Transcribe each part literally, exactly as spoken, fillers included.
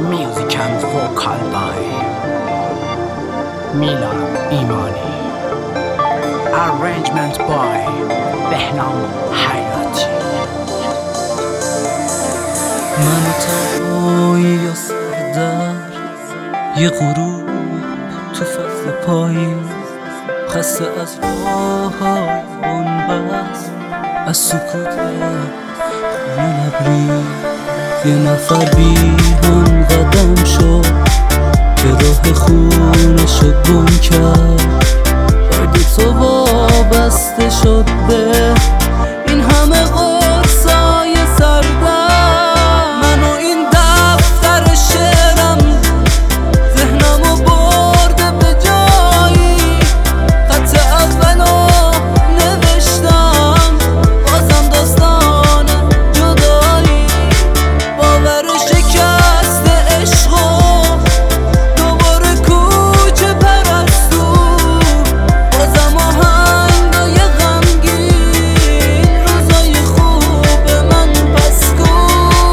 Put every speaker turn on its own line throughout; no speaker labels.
Music and vocal by Milan Imani. Arrangement by Behnam Hayati.
منو تنهایی یا سردرد، یه غروب تو فصل پاییز، خسته از راه‌های بنبست، از سکوت خونه لبریز. یه نفر بی هم قدم شد که راه خونشو گم کرد، قید تو وابسته شد به این همه قرصای سردرد. منو این دفتر شعرم ذهنمو برده به جایی، خط اولو نوشتم بازم داستان جدایی. باور شکست عشقو دوباره کوچه پرستو، بازم آهنگای غمگین، روزای خوب من پس کن.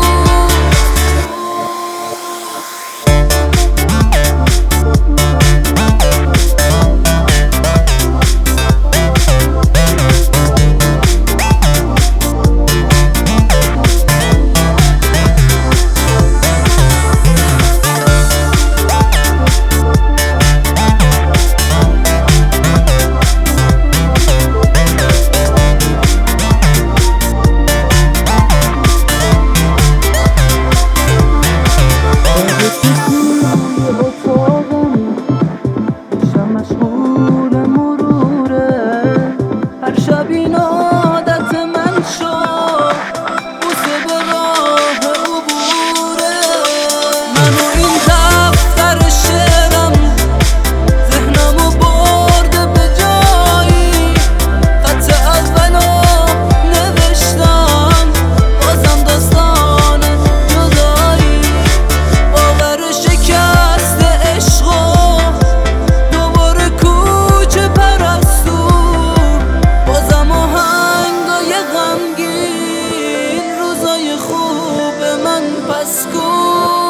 این عادت من شد بوسه به راه عبوره. منو این دفتر شعرم ذهنمو برده به جایی، خط اولو نوشتم بازم داستان جدایی. باور شکست عشقو دوباره کوچه پرستو، بازم آهنگای غمگین، روزای خوب من پس کن.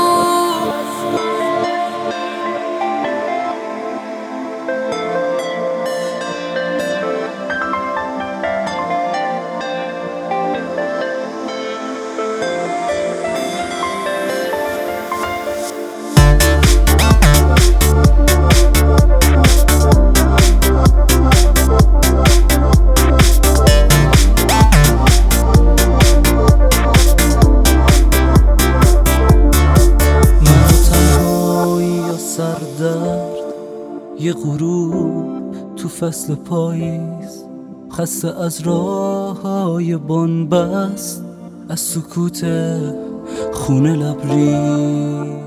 یه غروب تو فصل پاییز، خسته از راه‌های بنبست، از سکوت خونه لبریز.